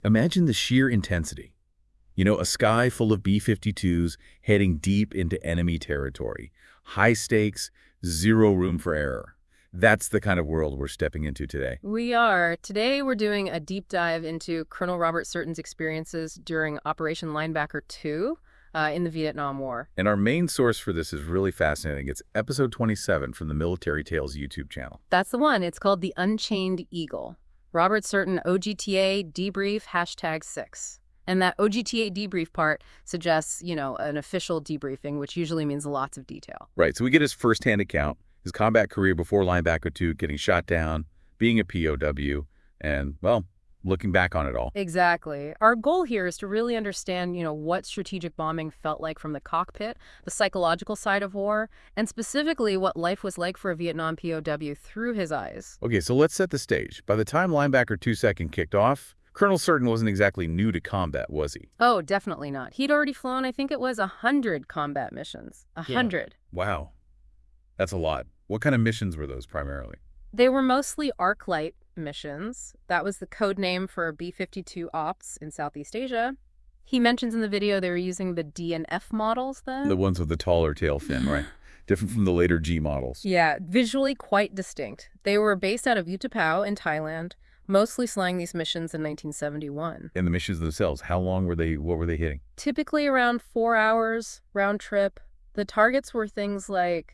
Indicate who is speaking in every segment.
Speaker 1: Imagine the sheer intensity. A sky full of B-52s heading deep into enemy territory. High stakes, zero room for error. That's the kind of world we're stepping into today.
Speaker 2: We are. Today we're doing a deep dive into Colonel Robert Surten's experiences during Operation Linebacker 2 in the Vietnam War.
Speaker 1: And our main source for this is really fascinating. It's episode 27 from the Military Tales YouTube channel.
Speaker 2: That's the one. It's called The Unchained Eagle. Robert Surten OGTA debrief #6. And that OGTA debrief part suggests, an official debriefing, which usually means lots of detail.
Speaker 1: Right, so we get his firsthand account, his combat career before Linebacker 2, getting shot down, being a POW, and, well, looking back on it all.
Speaker 2: Exactly. Our goal here is to really understand, what strategic bombing felt like from the cockpit, the psychological side of war, and specifically what life was like for a Vietnam POW through his eyes.
Speaker 1: Okay, so let's set the stage. By the time Linebacker 2 Second kicked off, Colonel Surten wasn't exactly new to combat, was he?
Speaker 2: Oh, definitely not. He'd already flown, I think it was 100 combat missions. 100.
Speaker 1: Wow. That's a lot. What kind of missions were those primarily?
Speaker 2: They were mostly Arclight missions. That was the code name for B-52 ops in Southeast Asia. He mentions in the video they were using the D and F models then.
Speaker 1: The ones with the taller tail fin, right? Different from the later G models.
Speaker 2: Yeah, visually quite distinct. They were based out of Utapao in Thailand, mostly flying these missions in 1971.
Speaker 1: And the missions themselves, how long were they, what were they hitting?
Speaker 2: Typically around 4 hours, round trip. The targets were things like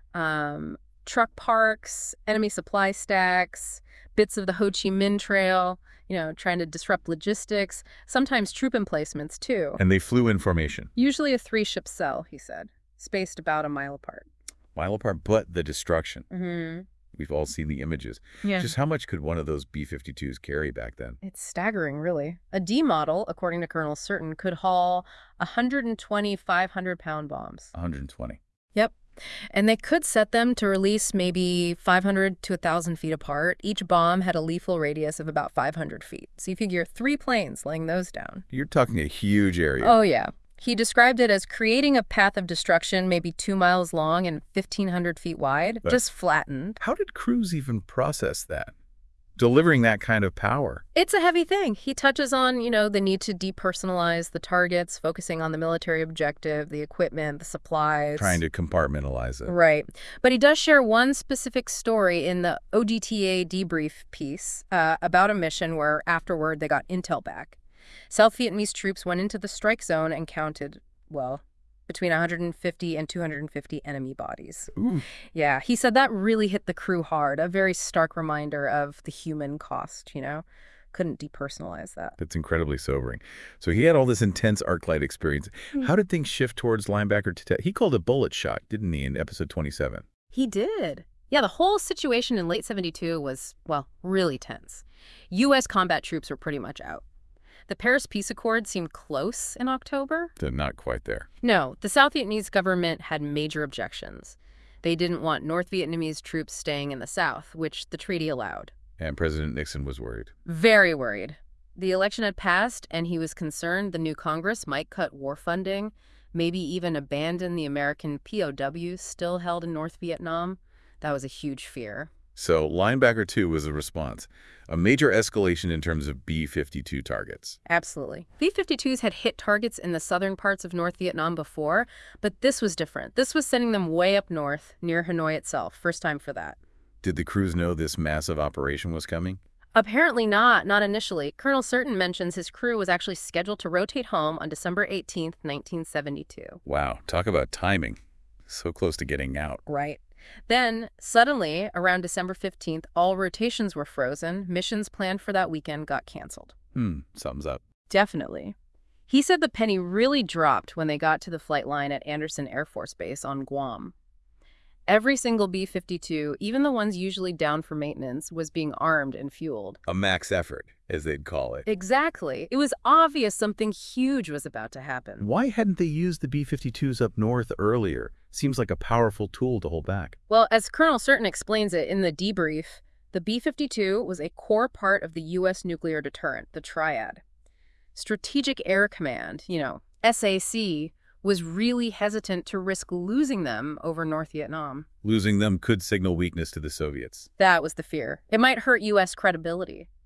Speaker 2: truck parks, enemy supply stacks, bits of the Ho Chi Minh Trail, trying to disrupt logistics, sometimes troop emplacements too.
Speaker 1: And they flew in formation?
Speaker 2: Usually a 3-ship cell, he said, spaced about a mile apart.
Speaker 1: Mile apart, but the destruction.
Speaker 2: Mm-hmm.
Speaker 1: We've all seen the images.
Speaker 2: Yeah.
Speaker 1: Just how much could one of those B-52s carry back then?
Speaker 2: It's staggering, really. A D model, according to Colonel Surten, could haul 120 500-pound bombs.
Speaker 1: 120.
Speaker 2: Yep. And they could set them to release maybe 500 to 1,000 feet apart. Each bomb had a lethal radius of about 500 feet. So you figure 3 planes laying those down.
Speaker 1: You're talking a huge area.
Speaker 2: Oh, yeah. He described it as creating a path of destruction maybe 2 miles long and 1,500 feet wide,
Speaker 1: But
Speaker 2: just flattened.
Speaker 1: how did crews even process that? Delivering that kind of power?
Speaker 2: It's a heavy thing. He touches on, the need to depersonalize the targets, focusing on the military objective, the equipment, the supplies.
Speaker 1: Trying to compartmentalize it.
Speaker 2: Right. But he does share one specific story in the OGTA debrief piece about a mission where afterward they got intel back. South Vietnamese troops went into the strike zone and counted, between 150 and 250 enemy bodies.
Speaker 1: Ooh.
Speaker 2: Yeah, he said that really hit the crew hard, a very stark reminder of the human cost, Couldn't depersonalize that.
Speaker 1: That's incredibly sobering. So he had all this intense Arclight experience. How did things shift towards Linebacker to he called it bullet shock, didn't he, in episode 27?
Speaker 2: He did. Yeah, the whole situation in late 72 was, really tense. U.S. combat troops were pretty much out. The Paris Peace Accord seemed close in October.
Speaker 1: They're not quite there.
Speaker 2: No, the South Vietnamese government had major objections. They didn't want North Vietnamese troops staying in the South, which the treaty allowed.
Speaker 1: And President Nixon was worried.
Speaker 2: Very worried. The election had passed, and he was concerned the new Congress might cut war funding, maybe even abandon the American POWs still held in North Vietnam. That was a huge fear.
Speaker 1: So Linebacker 2 was a response, a major escalation in terms of B-52 targets.
Speaker 2: Absolutely. B-52s had hit targets in the southern parts of North Vietnam before, but this was different. This was sending them way up north, near Hanoi itself. First time for that.
Speaker 1: Did the crews know this massive operation was coming?
Speaker 2: Apparently not initially. Colonel Surten mentions his crew was actually scheduled to rotate home on December 18th, 1972.
Speaker 1: Wow, talk about timing. So close to getting out.
Speaker 2: Right. Then, suddenly, around December 15th, all rotations were frozen. Missions planned for that weekend got canceled.
Speaker 1: Sums up.
Speaker 2: Definitely. He said the penny really dropped when they got to the flight line at Andersen Air Force Base on Guam. Every single B-52, even the ones usually down for maintenance, was being armed and fueled.
Speaker 1: A max effort, as they'd call it.
Speaker 2: Exactly. It was obvious something huge was about to happen.
Speaker 1: Why hadn't they used the B-52s up north earlier? Seems like a powerful tool to hold back.
Speaker 2: Well, as Colonel Surten explains it in the debrief, the B-52 was a core part of the U.S. nuclear deterrent, the Triad. Strategic Air Command, SAC, was really hesitant to risk losing them over North Vietnam.
Speaker 1: Losing them could signal weakness to the Soviets.
Speaker 2: That was the fear. It might hurt U.S. credibility.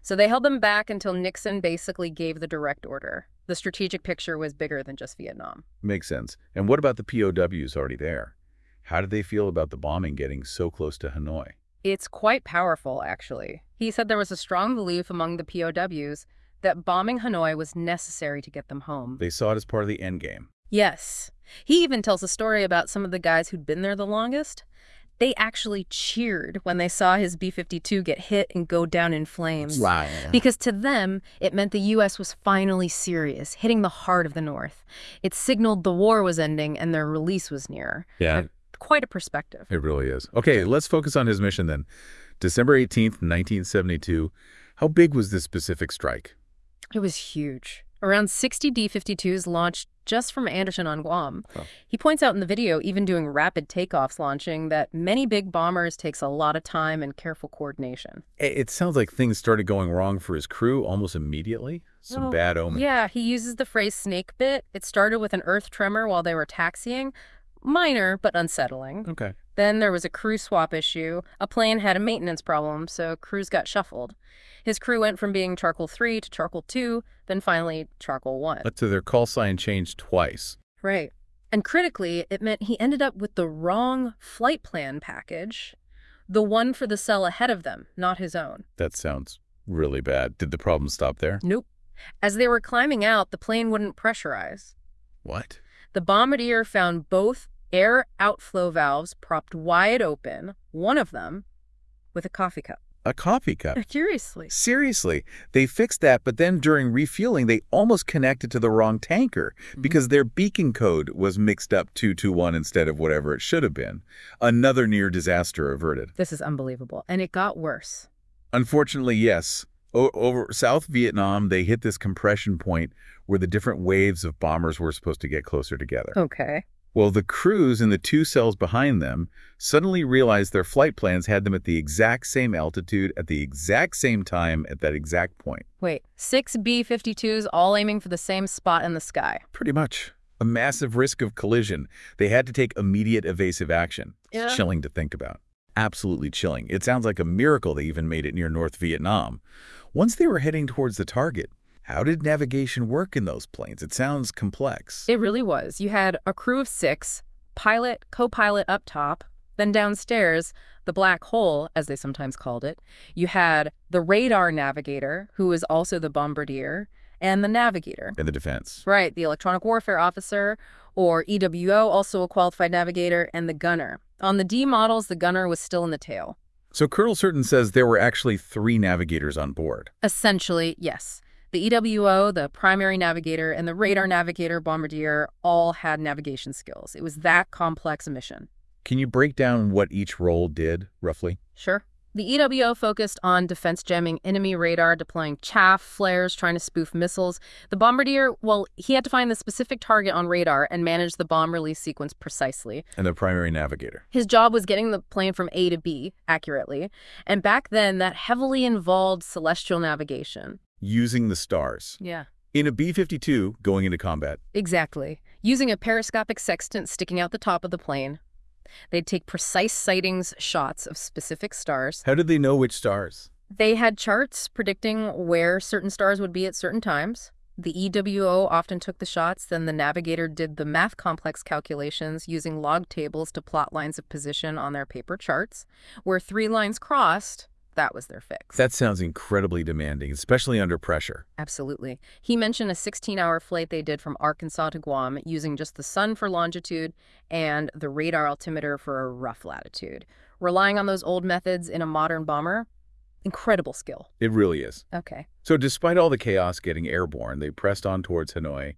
Speaker 2: So they held them back until Nixon basically gave the direct order. The strategic picture was bigger than just Vietnam.
Speaker 1: Makes sense. And what about the POWs already there? How did they feel about the bombing getting so close to Hanoi?
Speaker 2: It's quite powerful, actually. He said there was a strong belief among the POWs that bombing Hanoi was necessary to get them home.
Speaker 1: They saw it as part of the endgame.
Speaker 2: Yes. He even tells a story about some of the guys who'd been there the longest. They actually cheered when they saw his B-52 get hit and go down in flames.
Speaker 1: Right.
Speaker 2: Because to them, it meant the U.S. was finally serious, hitting the heart of the North. It signaled the war was ending and their release was near.
Speaker 1: Yeah.
Speaker 2: Quite a perspective.
Speaker 1: It really is. Okay, let's focus on his mission then. December 18th, 1972. How big was this specific strike?
Speaker 2: It was huge. Around 60 D-52s launched just from Anderson on Guam.
Speaker 1: Oh.
Speaker 2: He points out in the video, even doing rapid takeoffs launching, that many big bombers takes a lot of time and careful coordination.
Speaker 1: It sounds like things started going wrong for his crew almost immediately. Some bad omens.
Speaker 2: Yeah, he uses the phrase snake bit. It started with an earth tremor while they were taxiing. Minor, but unsettling.
Speaker 1: Okay.
Speaker 2: Then there was a crew swap issue. A plane had a maintenance problem, so crews got shuffled. His crew went from being Charcoal 3 to Charcoal 2, then finally Charcoal 1.
Speaker 1: So their call sign changed twice.
Speaker 2: Right. And critically, it meant he ended up with the wrong flight plan package, the one for the cell ahead of them, not his own.
Speaker 1: That sounds really bad. Did the problem stop there?
Speaker 2: Nope. As they were climbing out, the plane wouldn't pressurize.
Speaker 1: What?
Speaker 2: The bombardier found both air outflow valves propped wide open, one of them with a coffee cup.
Speaker 1: A coffee cup?
Speaker 2: Curiously.
Speaker 1: Seriously, they fixed that, but then during refueling, they almost connected to the wrong tanker because their beacon code was mixed up 221 instead of whatever it should have been. Another near disaster averted.
Speaker 2: This is unbelievable. And it got worse.
Speaker 1: Unfortunately, yes. Over South Vietnam, they hit this compression point where the different waves of bombers were supposed to get closer together.
Speaker 2: Okay.
Speaker 1: Well, the crews in the two cells behind them suddenly realized their flight plans had them at the exact same altitude at the exact same time at that exact point.
Speaker 2: Wait, 6 B-52s all aiming for the same spot in the sky.
Speaker 1: Pretty much. A massive risk of collision. They had to take immediate evasive action.
Speaker 2: Yeah.
Speaker 1: It's chilling to think about. Absolutely chilling. It sounds like a miracle they even made it near North Vietnam. Once they were heading towards the target, how did navigation work in those planes? It sounds complex.
Speaker 2: It really was. You had a crew of 6, pilot, co-pilot up top, then downstairs, the black hole, as they sometimes called it. You had the radar navigator, who was also the bombardier, and the navigator.
Speaker 1: In the defense.
Speaker 2: Right, the electronic warfare officer, or EWO, also a qualified navigator, and the gunner. On the D models, the gunner was still in the tail.
Speaker 1: So Colonel Certain says there were actually 3 navigators on board.
Speaker 2: Essentially, yes. The EWO, the primary navigator, and the radar navigator bombardier all had navigation skills. It was that complex a mission.
Speaker 1: Can you break down what each role did, roughly?
Speaker 2: Sure. The EWO focused on defense jamming enemy radar, deploying chaff, flares, trying to spoof missiles. The bombardier, well, he had to find the specific target on radar and manage the bomb release sequence precisely.
Speaker 1: And the primary navigator.
Speaker 2: His job was getting the plane from A to B accurately. And back then, that heavily involved celestial navigation.
Speaker 1: Using the stars.
Speaker 2: Yeah.
Speaker 1: In a B-52 going into combat.
Speaker 2: Exactly. Using a periscopic sextant sticking out the top of the plane. They'd take precise sightings shots of specific stars.
Speaker 1: How did they know which stars?
Speaker 2: They had charts predicting where certain stars would be at certain times. The EWO often took the shots, then the navigator did the math complex calculations using log tables to plot lines of position on their paper charts. Where 3 lines crossed, that was their fix.
Speaker 1: That sounds incredibly demanding, especially under pressure.
Speaker 2: Absolutely. He mentioned a 16-hour flight they did from Arkansas to Guam using just the sun for longitude and the radar altimeter for a rough latitude. Relying on those old methods in a modern bomber, incredible skill.
Speaker 1: It really is.
Speaker 2: Okay.
Speaker 1: So despite all the chaos getting airborne, they pressed on towards Hanoi.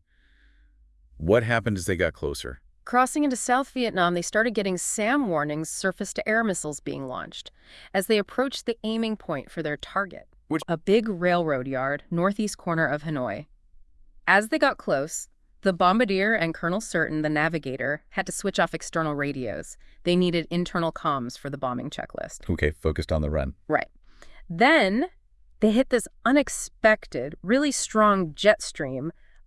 Speaker 1: What happened as they got closer?
Speaker 2: Crossing into South Vietnam, they started getting SAM warnings, surface-to-air missiles being launched, as they approached the aiming point for their target, a big railroad yard, northeast corner of Hanoi. As they got close, the bombardier and Colonel Certain, the navigator, had to switch off external radios. They needed internal comms for the bombing checklist.
Speaker 1: Okay, focused on the run.
Speaker 2: Right. Then they hit this unexpected, really strong jet stream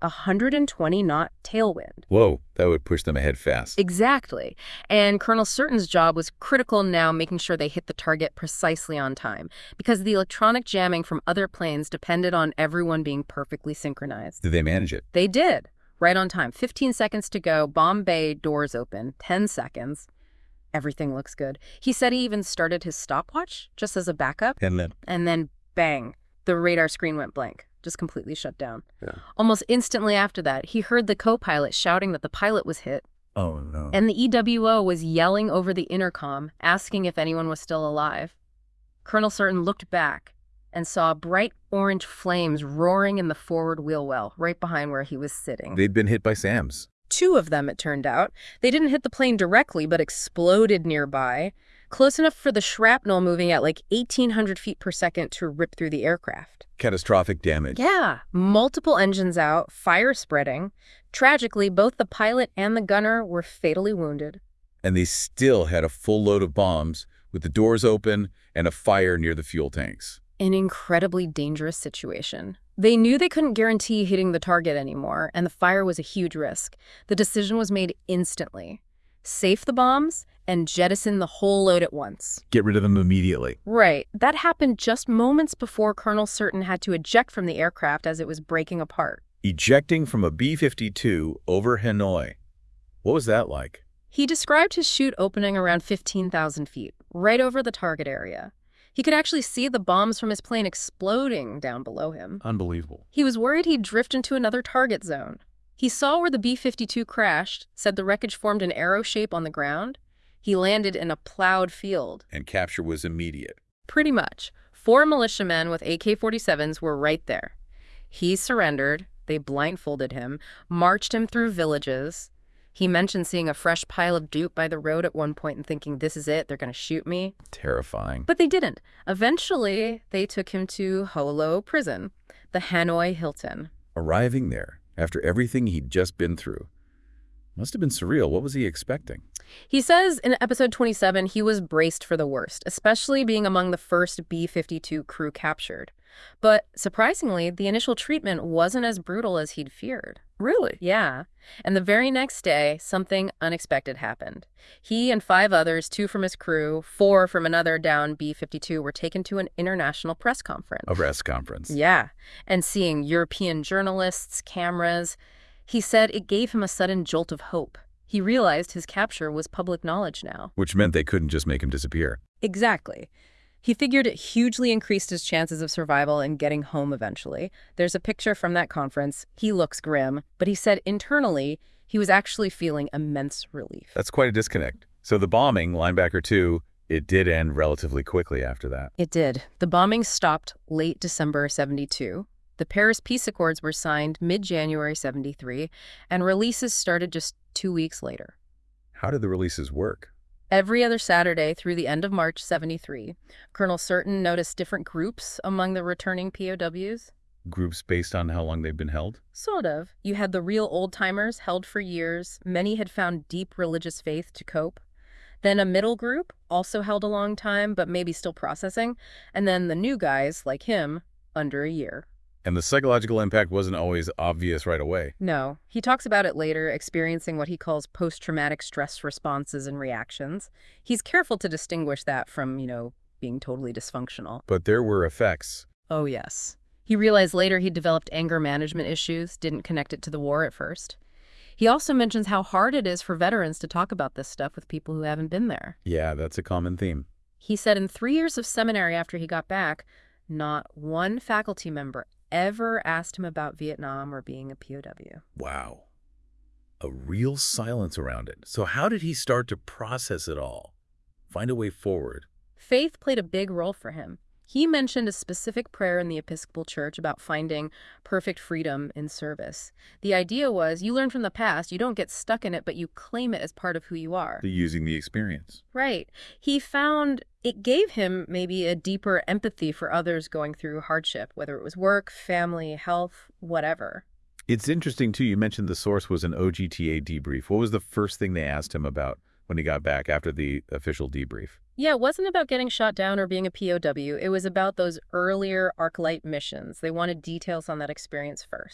Speaker 2: a 120-knot tailwind.
Speaker 1: Whoa, that would push them ahead fast.
Speaker 2: Exactly. And Colonel Surton's job was critical now, making sure they hit the target precisely on time, because the electronic jamming from other planes depended on everyone being perfectly synchronized.
Speaker 1: Did they manage it?
Speaker 2: They did. Right on time. 15 seconds to go. Bomb bay, doors open. 10 seconds. Everything looks good. He said he even started his stopwatch just as a backup.
Speaker 1: And
Speaker 2: then bang, the radar screen went blank, just completely shut down.
Speaker 1: Yeah.
Speaker 2: Almost instantly after that, he heard the co-pilot shouting that the pilot was hit.
Speaker 1: Oh, no.
Speaker 2: And the EWO was yelling over the intercom, asking if anyone was still alive. Colonel Surton looked back and saw bright orange flames roaring in the forward wheel well, right behind where he was sitting.
Speaker 1: They'd been hit by SAMs.
Speaker 2: 2 of them, it turned out. They didn't hit the plane directly, but exploded nearby, close enough for the shrapnel moving at like 1,800 feet per second to rip through the aircraft.
Speaker 1: Catastrophic damage.
Speaker 2: Yeah, multiple engines out, fire spreading. Tragically, both the pilot and the gunner were fatally wounded.
Speaker 1: And they still had a full load of bombs with the doors open and a fire near the fuel tanks.
Speaker 2: An incredibly dangerous situation. They knew they couldn't guarantee hitting the target anymore, and the fire was a huge risk. The decision was made instantly. Safe the bombs and jettison the whole load at once.
Speaker 1: Get rid of them immediately.
Speaker 2: Right. That happened just moments before Colonel Surton had to eject from the aircraft as it was breaking apart.
Speaker 1: Ejecting from a B-52 over Hanoi. What was that like?
Speaker 2: He described his chute opening around 15,000 feet, right over the target area. He could actually see the bombs from his plane exploding down below him.
Speaker 1: Unbelievable.
Speaker 2: He was worried he'd drift into another target zone. He saw where the B-52 crashed, said the wreckage formed an arrow shape on the ground. He landed in a plowed field.
Speaker 1: And capture was immediate.
Speaker 2: Pretty much. 4 militiamen with AK-47s were right there. He surrendered. They blindfolded him, marched him through villages. He mentioned seeing a fresh pile of dupe by the road at one point and thinking, this is it, they're going to shoot me.
Speaker 1: Terrifying.
Speaker 2: But they didn't. Eventually, they took him to Holo Prison, the Hanoi Hilton.
Speaker 1: Arriving there, after everything he'd just been through, must have been surreal. What was he expecting?
Speaker 2: He says in episode 27, he was braced for the worst, especially being among the first B-52 crew captured. But surprisingly, the initial treatment wasn't as brutal as he'd feared.
Speaker 1: Really?
Speaker 2: Yeah. And the very next day, something unexpected happened. He and 5 others, 2 from his crew, 4 from another down B-52, were taken to an international press conference.
Speaker 1: A press conference.
Speaker 2: Yeah. And seeing European journalists, cameras, he said it gave him a sudden jolt of hope. He realized his capture was public knowledge now.
Speaker 1: Which meant they couldn't just make him disappear.
Speaker 2: Exactly. He figured it hugely increased his chances of survival and getting home eventually. There's a picture from that conference. He looks grim, but he said internally he was actually feeling immense relief.
Speaker 1: That's quite a disconnect. So the bombing, Linebacker 2, it did end relatively quickly after that.
Speaker 2: It did. The bombing stopped late December 72. The Paris Peace Accords were signed mid-January 73, and releases started just 2 weeks later.
Speaker 1: How did the releases work?
Speaker 2: Every other Saturday through the end of March 73, Colonel Surton noticed different groups among the returning POWs.
Speaker 1: Groups based on how long they've been held?
Speaker 2: Sort of. You had the real old-timers held for years. Many had found deep religious faith to cope. Then a middle group, also held a long time, but maybe still processing. And then the new guys, like him, under a year.
Speaker 1: And the psychological impact wasn't always obvious right away.
Speaker 2: No. He talks about it later, experiencing what he calls post-traumatic stress responses and reactions. He's careful to distinguish that from, being totally dysfunctional.
Speaker 1: But there were effects.
Speaker 2: Oh, yes. He realized later he developed anger management issues, didn't connect it to the war at first. He also mentions how hard it is for veterans to talk about this stuff with people who haven't been there.
Speaker 1: Yeah, that's a common theme.
Speaker 2: He said in 3 years of seminary after he got back, not one faculty member ever asked him about Vietnam or being a POW.
Speaker 1: Wow. A real silence around it. So how did he start to process it all? Find a way forward?
Speaker 2: Faith played a big role for him. He mentioned a specific prayer in the Episcopal Church about finding perfect freedom in service. The idea was you learn from the past, you don't get stuck in it, but you claim it as part of who you are.
Speaker 1: Using the experience.
Speaker 2: Right. He found it gave him maybe a deeper empathy for others going through hardship, whether it was work, family, health, whatever.
Speaker 1: It's interesting, too, you mentioned the source was an OGTA debrief. What was the first thing they asked him about when he got back after the official debrief?
Speaker 2: Yeah, it wasn't about getting shot down or being a POW. It was about those earlier Arclight missions. They wanted details on that experience first.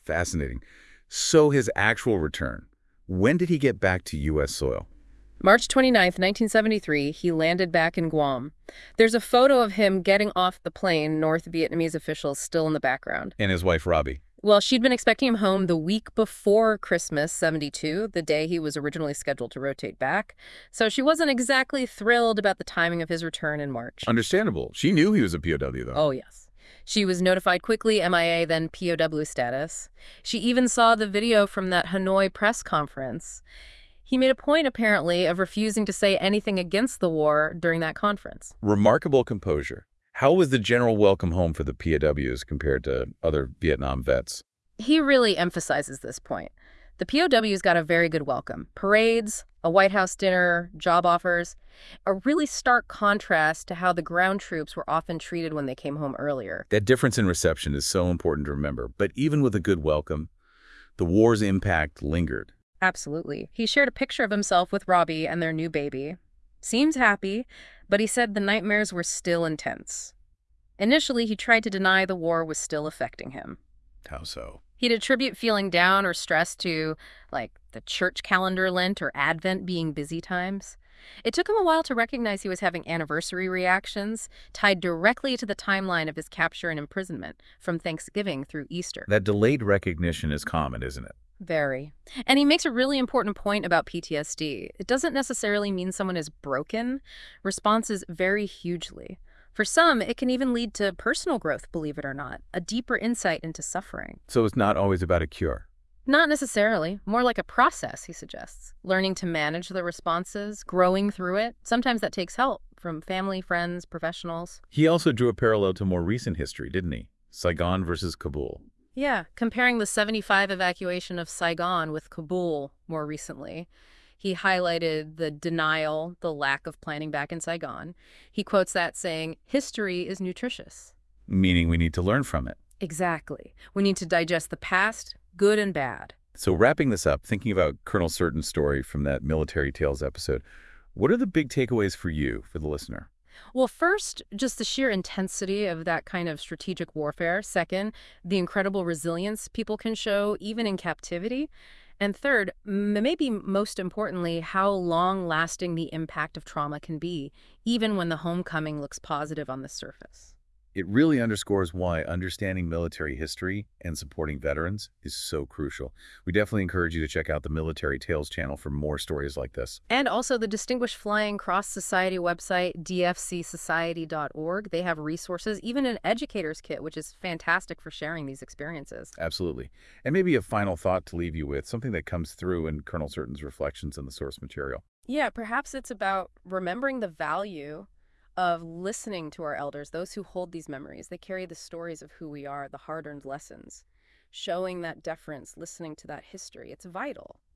Speaker 1: Fascinating. So his actual return, when did he get back to U.S. soil?
Speaker 2: March 29th, 1973, he landed back in Guam. There's a photo of him getting off the plane, North Vietnamese officials still in the background.
Speaker 1: And his wife, Robbie.
Speaker 2: Well, she'd been expecting him home the week before Christmas, 72, the day he was originally scheduled to rotate back. So she wasn't exactly thrilled about the timing of his return in March.
Speaker 1: Understandable. She knew he was a POW, though.
Speaker 2: Oh, yes. She was notified quickly, MIA, then POW status. She even saw the video from that Hanoi press conference. He made a point, apparently, of refusing to say anything against the war during that conference.
Speaker 1: Remarkable composure. How was the general welcome home for the POWs compared to other Vietnam vets?
Speaker 2: He really emphasizes this point. The POWs got a very good welcome. Parades, a White House dinner, job offers. A really stark contrast to how the ground troops were often treated when they came home earlier.
Speaker 1: That difference in reception is so important to remember. But even with a good welcome, the war's impact lingered.
Speaker 2: Absolutely. He shared a picture of himself with Robbie and their new baby. Seems happy, but he said the nightmares were still intense. Initially, he tried to deny the war was still affecting him.
Speaker 1: How so?
Speaker 2: He'd attribute feeling down or stressed to, like, the church calendar Lent or Advent being busy times. It took him a while to recognize he was having anniversary reactions tied directly to the timeline of his capture and imprisonment, from Thanksgiving through Easter.
Speaker 1: That delayed recognition is common, isn't it?
Speaker 2: Very. And he makes a really important point about PTSD. It doesn't necessarily mean someone is broken. Responses vary hugely. For some, it can even lead to personal growth, believe it or not, a deeper insight into suffering.
Speaker 1: So it's not always about a cure.
Speaker 2: Not necessarily. More like a process, he suggests. Learning to manage the responses, growing through it. Sometimes that takes help from family, friends, professionals.
Speaker 1: He also drew a parallel to more recent history, didn't he? Saigon versus Kabul.
Speaker 2: Yeah, comparing the 75 evacuation of Saigon with Kabul more recently. He highlighted the denial, the lack of planning back in Saigon. He quotes that saying, "History is nutritious."
Speaker 1: Meaning we need to learn from it.
Speaker 2: Exactly. We need to digest the past, good and bad.
Speaker 1: So wrapping this up, thinking about Colonel Surton's story from that Military Tales episode, what are the big takeaways for you, for the listener?
Speaker 2: Well, first, just the sheer intensity of that kind of strategic warfare. Second, the incredible resilience people can show even in captivity. And third, maybe most importantly, how long-lasting the impact of trauma can be, even when the homecoming looks positive on the surface.
Speaker 1: It really underscores why understanding military history and supporting veterans is so crucial. We definitely encourage you to check out the Military Tales channel for more stories like this.
Speaker 2: And also the Distinguished Flying Cross Society website, dfcsociety.org. They have resources, even an educator's kit, which is fantastic for sharing these experiences.
Speaker 1: Absolutely. And maybe a final thought to leave you with, something that comes through in Colonel Surton's reflections in the source material.
Speaker 2: Yeah, perhaps it's about remembering the value of listening to our elders, those who hold these memories. They carry the stories of who we are, the hard-earned lessons. Showing that deference, listening to that history, it's vital.